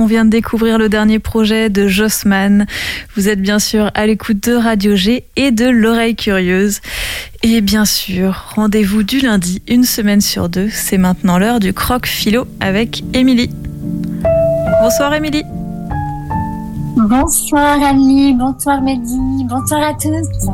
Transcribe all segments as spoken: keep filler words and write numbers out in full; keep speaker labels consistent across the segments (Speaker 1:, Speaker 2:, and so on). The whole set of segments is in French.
Speaker 1: vient de découvrir le dernier projet de Jossman. Vous êtes bien sûr à l'écoute de Radio G et de l'Oreille Curieuse. Et bien sûr, rendez-vous du lundi, une semaine sur deux. C'est maintenant l'heure du croque philo avec Émilie. Bonsoir Émilie.
Speaker 2: Bonsoir Annie, bonsoir Mehdi, bonsoir à tous.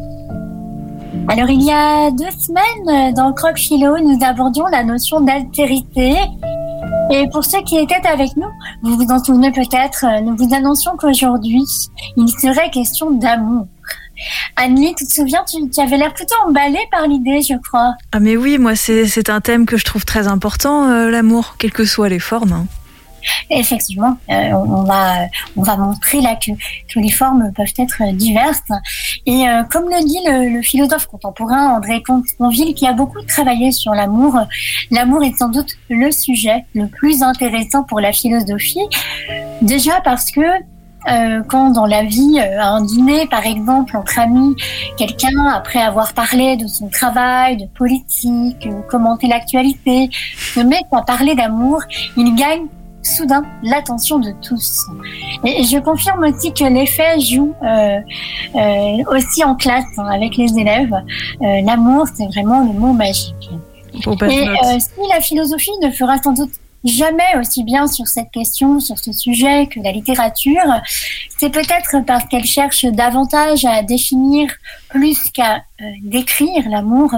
Speaker 2: Alors il y a deux semaines, dans Croque Philo, nous abordions la notion d'altérité. Et pour ceux qui étaient avec nous, vous vous en souvenez peut-être, nous vous annoncions qu'aujourd'hui, il serait question d'amour. Annie, tu te souviens, tu, tu avais l'air plutôt emballée par l'idée, je crois.
Speaker 1: Ah mais oui, moi c'est, c'est un thème que je trouve très important, euh, l'amour, quelles que soient les formes. Hein.
Speaker 2: Effectivement, euh, on va on va montrer là que, que les formes peuvent être diverses. Et euh, comme le dit le, le philosophe contemporain André Comte-Sponville, qui a beaucoup travaillé sur l'amour, l'amour est sans doute le sujet le plus intéressant pour la philosophie. Déjà parce que Euh, quand dans la vie, euh, à un dîner par exemple entre amis, quelqu'un après avoir parlé de son travail, de politique, euh, commenté l'actualité, se met à parler d'amour, il gagne soudain l'attention de tous. Et, et je confirme aussi que l'effet joue euh, euh, aussi en classe hein, avec les élèves. Euh, l'amour, c'est vraiment le mot magique.
Speaker 1: Bon,
Speaker 2: et euh, si la philosophie ne fera sans doute jamais aussi bien sur cette question, sur ce sujet que la littérature, c'est peut-être parce qu'elle cherche davantage à définir plus qu'à euh, décrire l'amour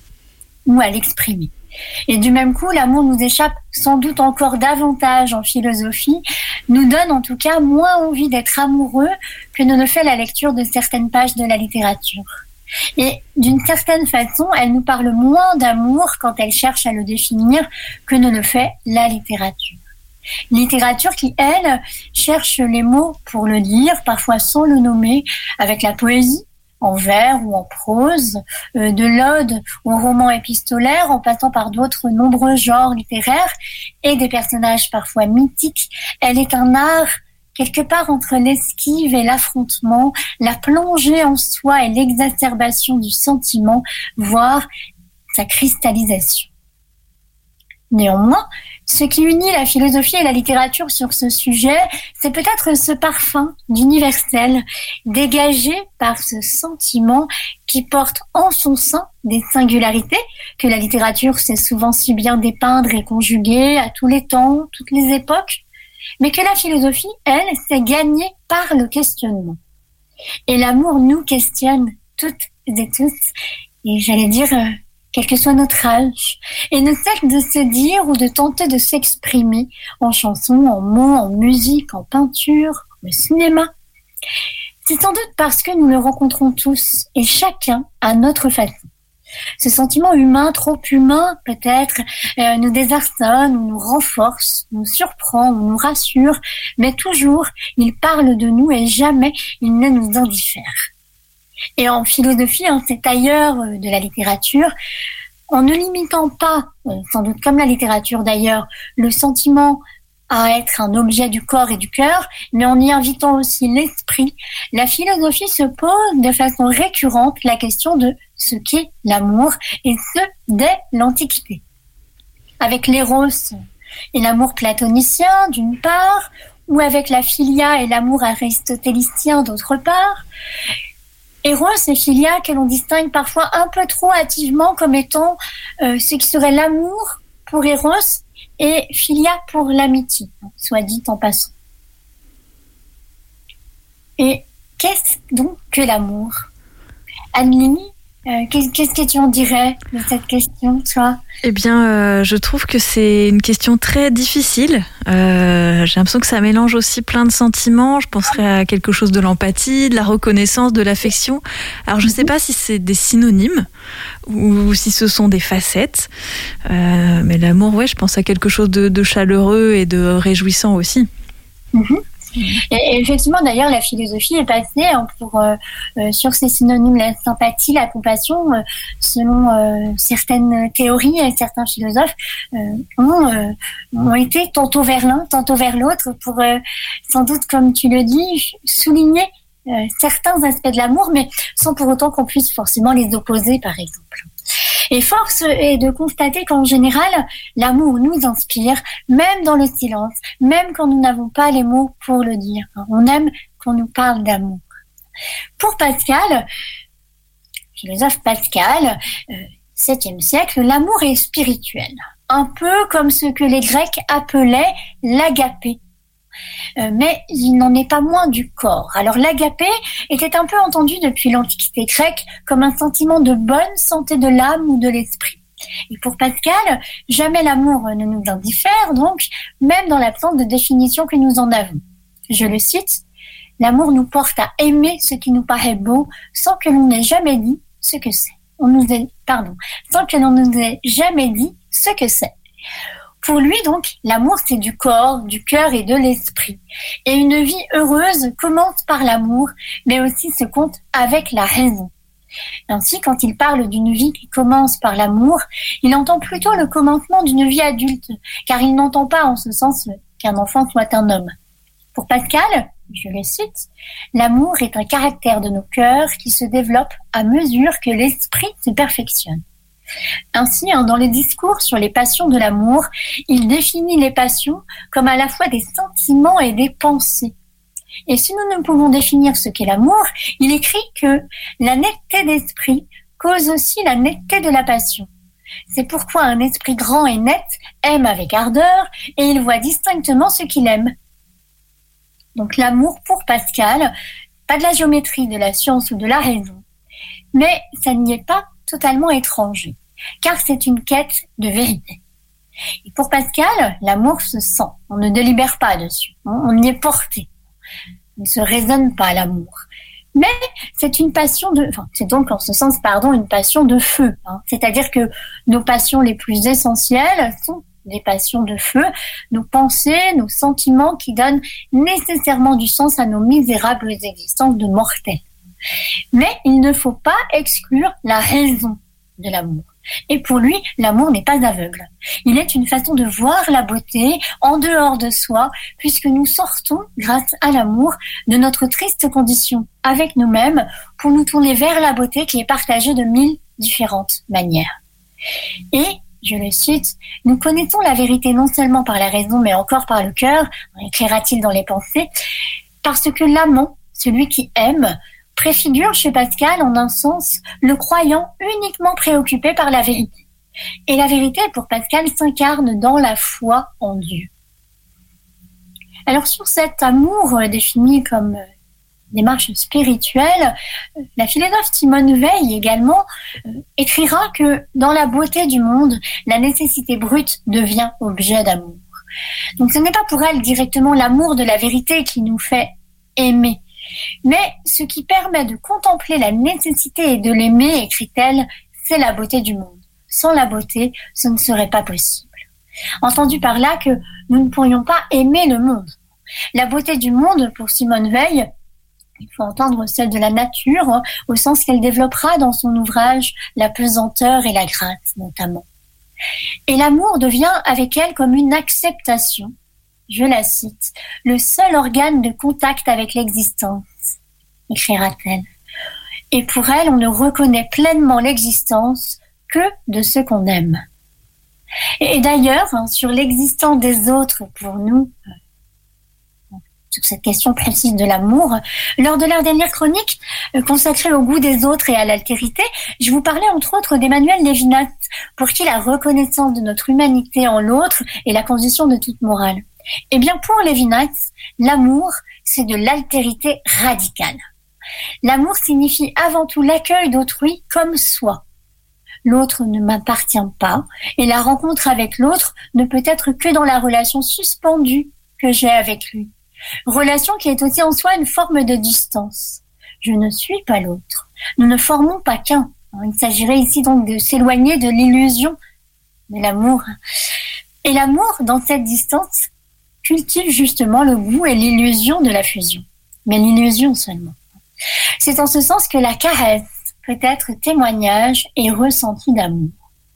Speaker 2: ou à l'exprimer. Et du même coup, l'amour nous échappe sans doute encore davantage en philosophie, nous donne en tout cas moins envie d'être amoureux que ne le fait la lecture de certaines pages de la littérature. Et d'une certaine façon, elle nous parle moins d'amour quand elle cherche à le définir que ne le fait la littérature. Littérature qui, elle, cherche les mots pour le dire, parfois sans le nommer, avec la poésie, en vers ou en prose, euh, de l'ode au roman épistolaire, en passant par d'autres nombreux genres littéraires et des personnages parfois mythiques. Elle est un art quelque part entre l'esquive et l'affrontement, la plongée en soi et l'exacerbation du sentiment, voire sa cristallisation. Néanmoins, ce qui unit la philosophie et la littérature sur ce sujet, c'est peut-être ce parfum d'universel dégagé par ce sentiment qui porte en son sein des singularités que la littérature sait souvent si bien dépeindre et conjuguer à tous les temps, toutes les époques, mais que la philosophie, elle, s'est gagnée par le questionnement. Et l'amour nous questionne toutes et tous, et j'allais dire, euh, quel que soit notre âge, et ne cesse de se dire ou de tenter de s'exprimer en chansons, en mots, en musique, en peinture, au cinéma. C'est sans doute parce que nous le rencontrons tous, et chacun à notre façon. Ce sentiment humain, trop humain peut-être, euh, nous désarçonne, ou nous renforce, nous surprend, ou nous rassure, mais toujours il parle de nous et jamais il ne nous indiffère. Et en philosophie, hein, c'est ailleurs euh, de la littérature, en ne limitant pas, euh, sans doute comme la littérature d'ailleurs, le sentiment à être un objet du corps et du cœur, mais en y invitant aussi l'esprit, la philosophie se pose de façon récurrente la question de ce qu'est l'amour, et ce, dès l'Antiquité. Avec l'éros et l'amour platonicien, d'une part, ou avec la philia et l'amour aristotélicien, d'autre part. Éros et philia que l'on distingue parfois un peu trop hâtivement comme étant euh, ce qui serait l'amour pour Éros et philia pour l'amitié, soit dit en passant. Et qu'est-ce donc que l'amour ? Anne-Line, euh, qu'est-ce que tu en dirais de cette question, toi ?
Speaker 1: Eh bien, euh, je trouve que c'est une question très difficile. Euh, j'ai l'impression que ça mélange aussi plein de sentiments. Je penserais à quelque chose de l'empathie, de la reconnaissance, de l'affection. Alors, je ne sais pas si c'est des synonymes ou si ce sont des facettes. Euh, mais l'amour, ouais, je pense à quelque chose de, de chaleureux et de réjouissant aussi.
Speaker 2: Mm-hmm. Et effectivement, d'ailleurs, la philosophie est passée hein, pour, euh, euh, sur ces synonymes, la sympathie, la compassion, euh, selon euh, certaines théories et certains philosophes, euh, ont, euh, ont été tantôt vers l'un, tantôt vers l'autre, pour euh, sans doute, comme tu le dis, souligner euh, certains aspects de l'amour, mais sans pour autant qu'on puisse forcément les opposer, par exemple. Et force est de constater qu'en général, l'amour nous inspire, même dans le silence, même quand nous n'avons pas les mots pour le dire. On aime qu'on nous parle d'amour. Pour Pascal, philosophe Pascal, euh, septième siècle, l'amour est spirituel. Un peu comme ce que les Grecs appelaient l'agapé. Euh, mais il n'en est pas moins du corps. Alors l'agapé était un peu entendu depuis l'Antiquité grecque comme un sentiment de bonne santé de l'âme ou de l'esprit. Et pour Pascal, jamais l'amour ne nous indiffère, donc même dans l'absence de définition que nous en avons. Je le cite, « L'amour nous porte à aimer ce qui nous paraît beau sans que l'on ait jamais dit ce que c'est. » On nous ait, pardon, sans que l'on nous ait jamais dit ce que c'est. Pour lui, donc, l'amour, c'est du corps, du cœur et de l'esprit. Et une vie heureuse commence par l'amour, mais aussi se compte avec la raison. Ainsi, quand il parle d'une vie qui commence par l'amour, il entend plutôt le commencement d'une vie adulte, car il n'entend pas en ce sens qu'un enfant soit un homme. Pour Pascal, je le cite, « L'amour est un caractère de nos cœurs qui se développe à mesure que l'esprit se perfectionne. » Ainsi, dans les discours sur les passions de l'amour, il définit les passions comme à la fois des sentiments et des pensées. Et si nous ne pouvons définir ce qu'est l'amour, il écrit que la netteté d'esprit cause aussi la netteté de la passion. C'est pourquoi un esprit grand et net aime avec ardeur et il voit distinctement ce qu'il aime. Donc l'amour pour Pascal, pas de la géométrie, de la science ou de la raison. Mais ça n'y est pas totalement étranger, car c'est une quête de vérité. Et pour Pascal, l'amour se sent, on ne délibère pas dessus, on y est porté, on ne se raisonne pas l'amour. Mais c'est une passion de, enfin, c'est donc en ce sens, pardon, une passion de feu. Hein. C'est-à-dire que nos passions les plus essentielles sont des passions de feu, nos pensées, nos sentiments qui donnent nécessairement du sens à nos misérables existences de mortels. Mais il ne faut pas exclure la raison de l'amour. Et pour lui, l'amour n'est pas aveugle. Il est une façon de voir la beauté en dehors de soi, puisque nous sortons, grâce à l'amour, de notre triste condition avec nous-mêmes pour nous tourner vers la beauté qui est partagée de mille différentes manières. Et, je le cite, « Nous connaissons la vérité non seulement par la raison, mais encore par le cœur, éclaira-t-il dans les pensées, parce que l'amant, celui qui aime, préfigure chez Pascal, en un sens, le croyant uniquement préoccupé par la vérité. Et la vérité, pour Pascal, s'incarne dans la foi en Dieu. » Alors, sur cet amour défini comme démarche spirituelle, la philosophe Simone Weil également écrira que dans la beauté du monde, la nécessité brute devient objet d'amour. Donc, ce n'est pas pour elle directement l'amour de la vérité qui nous fait aimer. Mais ce qui permet de contempler la nécessité et de l'aimer, écrit-elle, c'est la beauté du monde. Sans la beauté, ce ne serait pas possible. Entendu par là que nous ne pourrions pas aimer le monde. La beauté du monde, pour Simone Weil, il faut entendre celle de la nature, hein, au sens qu'elle développera dans son ouvrage la pesanteur et la grâce, notamment. Et l'amour devient avec elle comme une acceptation. Je la cite, « Le seul organe de contact avec l'existence », écrira-t-elle. Et pour elle, on ne reconnaît pleinement l'existence que de ceux qu'on aime. Et d'ailleurs, hein, sur l'existence des autres pour nous, euh, sur cette question précise de l'amour, lors de leur dernière chronique euh, consacrée au goût des autres et à l'altérité, je vous parlais entre autres d'Emmanuel Lévinas, pour qui la reconnaissance de notre humanité en l'autre est la condition de toute morale. Eh bien, pour Lévinas, l'amour, c'est de l'altérité radicale. L'amour signifie avant tout l'accueil d'autrui comme soi. L'autre ne m'appartient pas et la rencontre avec l'autre ne peut être que dans la relation suspendue que j'ai avec lui. Relation qui est aussi en soi une forme de distance. Je ne suis pas l'autre. Nous ne formons pas qu'un. Il s'agirait ici donc de s'éloigner de l'illusion de l'amour. Et l'amour, dans cette distance, cultive justement le goût et l'illusion de la fusion. Mais l'illusion seulement. C'est en ce sens que la caresse peut être témoignage et ressenti d'amour.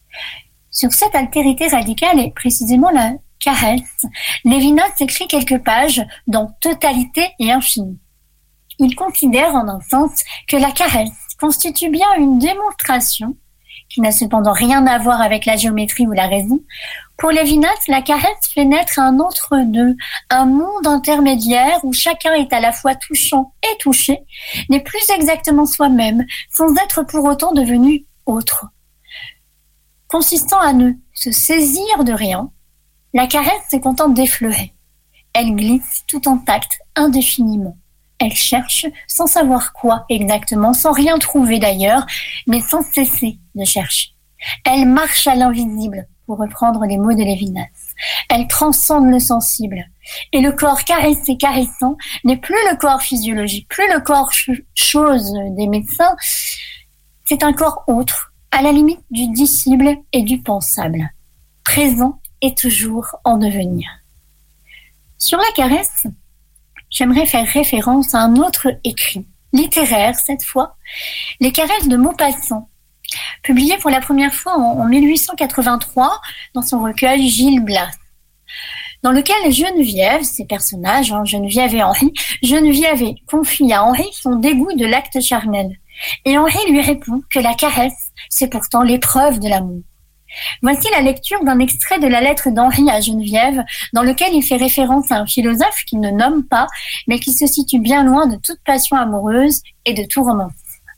Speaker 2: Sur cette altérité radicale et précisément la caresse, Lévinas écrit quelques pages dans Totalité et Infini. Il considère en un sens que la caresse constitue bien une démonstration qui n'a cependant rien à voir avec la géométrie ou la raison, pour Lévinas, la caresse fait naître un entre-deux, un monde intermédiaire où chacun est à la fois touchant et touché, n'est plus exactement soi-même, sans être pour autant devenu autre. Consistant à ne se saisir de rien, la caresse se contente d'effleurer. Elle glisse tout intacte, indéfiniment. Elle cherche sans savoir quoi exactement, sans rien trouver d'ailleurs, mais sans cesser de chercher. Elle marche à l'invisible, pour reprendre les mots de Lévinas. Elle transcende le sensible. Et le corps caressé, caressant, n'est plus le corps physiologique, plus le corps ch- chose des médecins. C'est un corps autre, à la limite du dissible et du pensable, présent et toujours en devenir. Sur la caresse, j'aimerais faire référence à un autre écrit, littéraire cette fois, Les caresses de Maupassant, publié pour la première fois en mille huit cent quatre-vingt-trois dans son recueil Gil Blas, dans lequel Geneviève, ses personnages, hein, Geneviève et Henri, Geneviève confie à Henri son dégoût de l'acte charnel. Et Henri lui répond que la caresse, c'est pourtant l'épreuve de l'amour. Voici la lecture d'un extrait de la lettre d'Henri à Geneviève, dans lequel il fait référence à un philosophe qu'il ne nomme pas, mais qui se situe bien loin de toute passion amoureuse et de tout romantisme.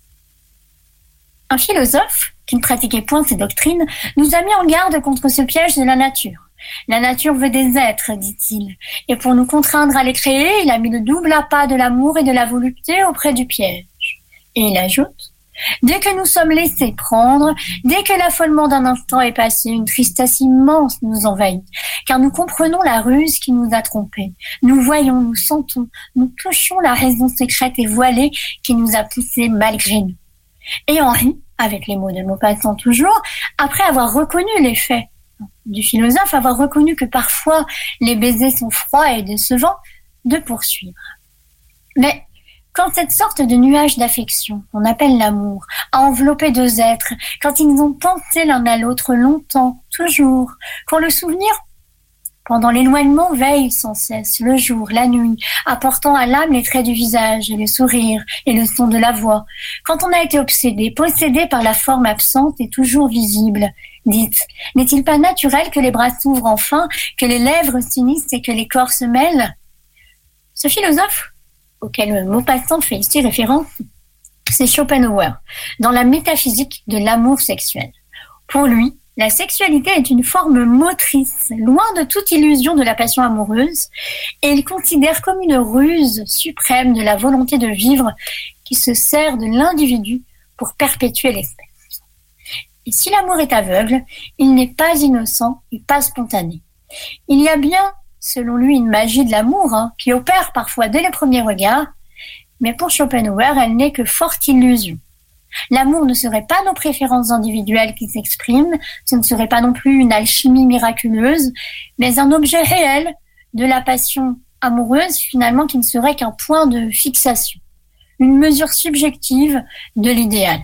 Speaker 2: Un philosophe, qui ne pratiquait point ces doctrines, nous a mis en garde contre ce piège de la nature. La nature veut des êtres, dit-il, et pour nous contraindre à les créer, il a mis le double appât de l'amour et de la volupté auprès du piège. Et il ajoute: dès que nous sommes laissés prendre, dès que l'affolement d'un instant est passé, une tristesse immense nous envahit, car nous comprenons la ruse qui nous a trompés. Nous voyons, nous sentons, nous touchons la raison secrète et voilée qui nous a poussés malgré nous. Et Henri, avec les mots de Maupassant toujours, après avoir reconnu les faits du philosophe, avoir reconnu que parfois les baisers sont froids et décevants, de poursuivre. Mais quand cette sorte de nuage d'affection, qu'on appelle l'amour, a enveloppé deux êtres, quand ils ont pensé l'un à l'autre longtemps, toujours, quand le souvenir, pendant l'éloignement, veille sans cesse, le jour, la nuit, apportant à l'âme les traits du visage et le sourire et le son de la voix, quand on a été obsédé, possédé par la forme absente et toujours visible, dites, n'est-il pas naturel que les bras s'ouvrent enfin, que les lèvres s'unissent et que les corps se mêlent? Ce philosophe, auquel Maupassant fait ici référence, c'est Schopenhauer, dans la métaphysique de l'amour sexuel. Pour lui, la sexualité est une forme motrice, loin de toute illusion de la passion amoureuse, et il considère comme une ruse suprême de la volonté de vivre qui se sert de l'individu pour perpétuer l'espèce. Et si l'amour est aveugle, il n'est pas innocent et pas spontané. Il y a bien, selon lui, une magie de l'amour hein, qui opère parfois dès le premier regard, mais pour Schopenhauer, elle n'est que forte illusion. L'amour ne serait pas nos préférences individuelles qui s'expriment, ce ne serait pas non plus une alchimie miraculeuse, mais un objet réel de la passion amoureuse, finalement, qui ne serait qu'un point de fixation, une mesure subjective de l'idéal.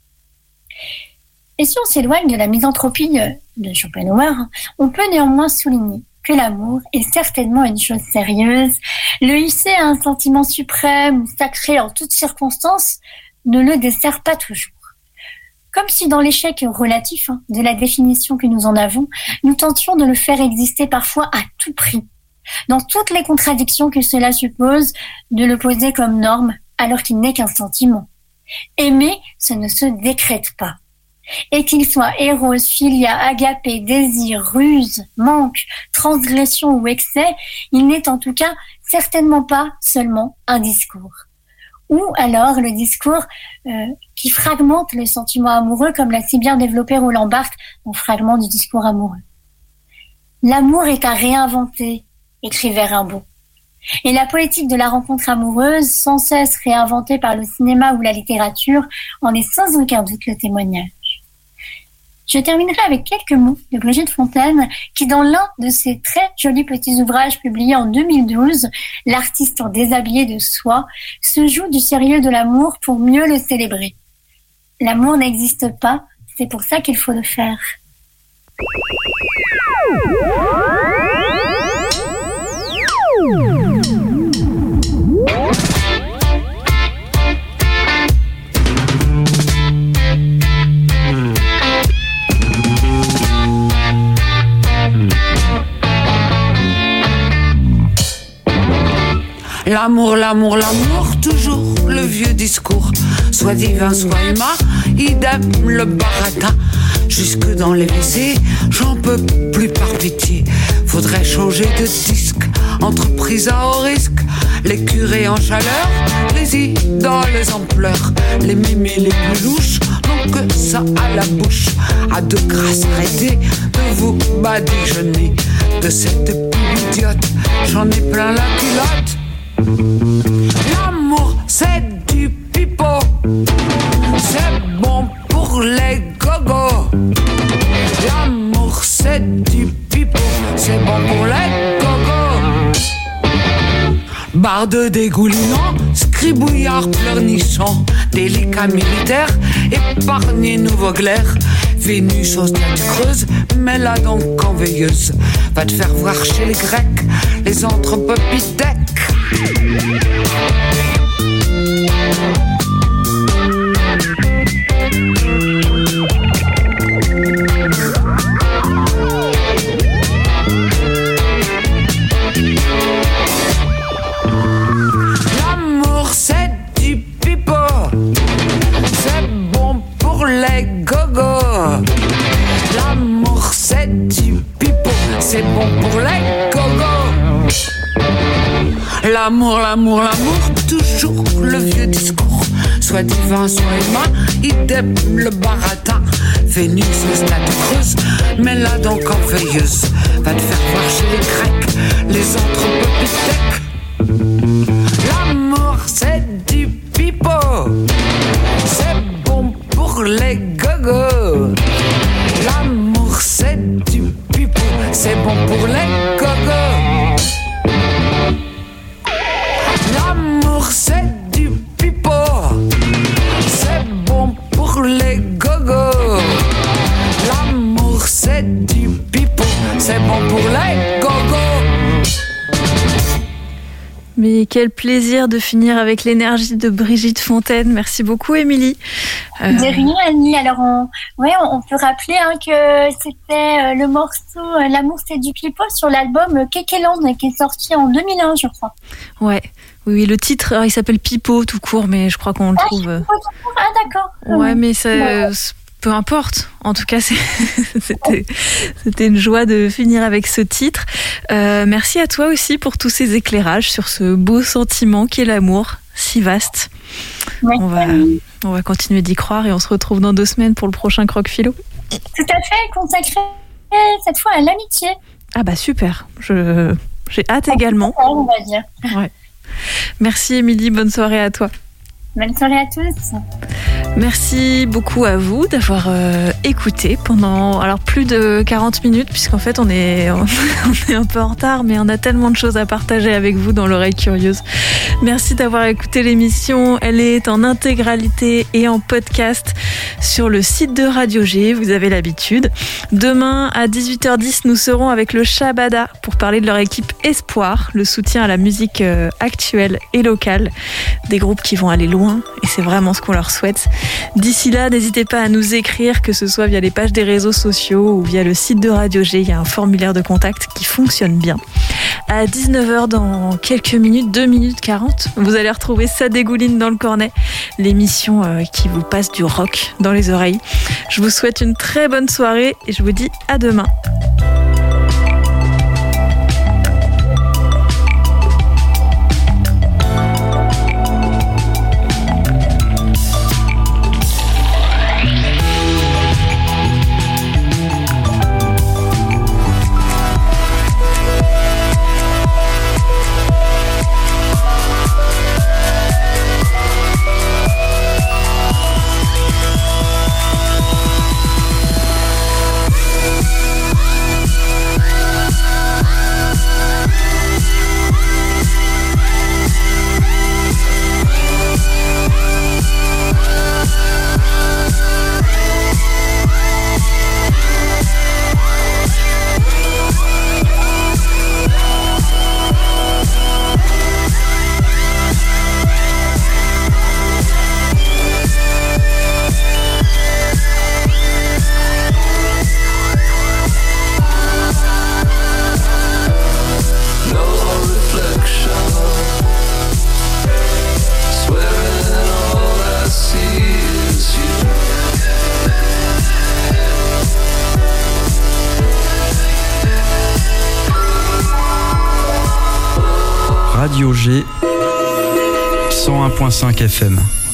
Speaker 2: Et si on s'éloigne de la misanthropie de Schopenhauer, on peut néanmoins souligner que l'amour est certainement une chose sérieuse. Le hisser à un sentiment suprême ou sacré en toutes circonstances ne le dessert pas toujours. Comme si dans l'échec relatif hein, de la définition que nous en avons, nous tentions de le faire exister parfois à tout prix, dans toutes les contradictions que cela suppose de le poser comme norme alors qu'il n'est qu'un sentiment. Aimer, ce ne se décrète pas. Et qu'il soit éros, philia, agapé, désir, ruse, manque, transgression ou excès, il n'est en tout cas certainement pas seulement un discours. Ou alors le discours euh, qui fragmente le sentiment amoureux, comme l'a si bien développé Roland Barthes dans Fragment du discours amoureux. L'amour est à réinventer, écrivait Rimbaud. Et la poétique de la rencontre amoureuse, sans cesse réinventée par le cinéma ou la littérature, en est sans aucun doute le témoignage. Je terminerai avec quelques mots de Brigitte Fontaine, qui dans l'un de ses très jolis petits ouvrages publiés en deux mille douze, L'artiste en déshabillé de soie, se joue du sérieux de l'amour pour mieux le célébrer. L'amour n'existe pas, c'est pour ça qu'il faut le faire.
Speaker 3: L'amour, l'amour, l'amour, toujours le vieux discours. Soit divin, soit humain, idem le baratin. Jusque dans les W C, j'en peux plus par pitié. Faudrait changer de disque, entreprise à haut risque. Les curés en chaleur, les idoles en pleurs. Les mémés les plus louches n'ont que ça à la bouche. À de grâce, arrêtez de vous badigeonner. De cette pub idiote, j'en ai plein la culotte. L'amour, c'est du pipeau. C'est bon pour les gogos. L'amour, c'est du pipeau. C'est bon pour les gogos. Barde dégoulinant, scribouillard pleurnichant, délicat militaire, épargné nouveau glaire. Vénus au stade creuse, mais là donc en veilleuse. Va te faire voir chez les Grecs, les anthropopithèques. L'amour c'est du pipeau, c'est bon pour les gogos. L'amour c'est du pipeau, c'est bon pour les gogos. L'amour, l'amour, l'amour, toujours le vieux discours. Soit divin, soit humain, idem le baratin. Vénus au stade creuse, mais là donc en veilleuse. Va te faire voir chez les Grecs, les anthropopithèques. L'amour c'est du pipeau, c'est bon pour les gogos. L'amour c'est du pipeau, c'est bon pour les gogos. L'amour c'est du pipeau, c'est bon pour les gogos. L'amour c'est du pipeau, c'est bon pour les gogos.
Speaker 1: Mais quel plaisir de finir avec l'énergie de Brigitte Fontaine. Merci beaucoup, Émilie.
Speaker 2: Euh... De rien, Annie. Alors, on, ouais, on peut rappeler hein, que c'était le morceau euh, L'amour c'est du pipeau sur l'album Kekeland qui est sorti en deux mille un, je crois.
Speaker 1: Ouais. Oui, le titre, alors, il s'appelle Pipeau tout court, mais je crois qu'on le
Speaker 2: ah,
Speaker 1: trouve.
Speaker 2: Pipeau, tout court. Ah, d'accord.
Speaker 1: Ouais, mais ça, ouais. Peu importe. En tout cas, c'est, c'était, c'était une joie de finir avec ce titre. Euh, merci à toi aussi pour tous ces éclairages sur ce beau sentiment qu'est l'amour, si vaste.
Speaker 2: Ouais.
Speaker 1: On va, on va continuer d'y croire et on se retrouve dans deux semaines pour le prochain Croque Philo.
Speaker 2: Tout à fait, consacré cette fois à l'amitié.
Speaker 1: Ah bah super. Je, j'ai hâte également.
Speaker 2: On va dire.
Speaker 1: Ouais. Merci Émilie, bonne soirée à toi.
Speaker 2: Bonne soirée à tous.
Speaker 1: Merci beaucoup à vous d'avoir euh, écouté pendant alors plus de quarante minutes, puisqu'en fait on est, on est un peu en retard, mais on a tellement de choses à partager avec vous dans l'oreille curieuse. Merci d'avoir écouté l'émission. Elle est en intégralité et en podcast sur le site de Radio G, vous avez l'habitude. Demain à dix-huit heures dix, nous serons avec le Shabada pour parler de leur équipe Espoir, le soutien à la musique euh, actuelle et locale, des groupes qui vont aller loin, et c'est vraiment ce qu'on leur souhaite. D'ici là, n'hésitez pas à nous écrire, que ce soit via les pages des réseaux sociaux ou via le site de Radio G. Il y a un formulaire de contact qui fonctionne bien. À dix-neuf heures, dans quelques minutes, deux minutes quarante, vous allez retrouver Ça dégouline dans le cornet, l'émission euh, qui vous passe du rock dans les oreilles. Je vous souhaite une très bonne soirée et je vous dis à demain.
Speaker 4: Radio G cent un virgule cinq F M.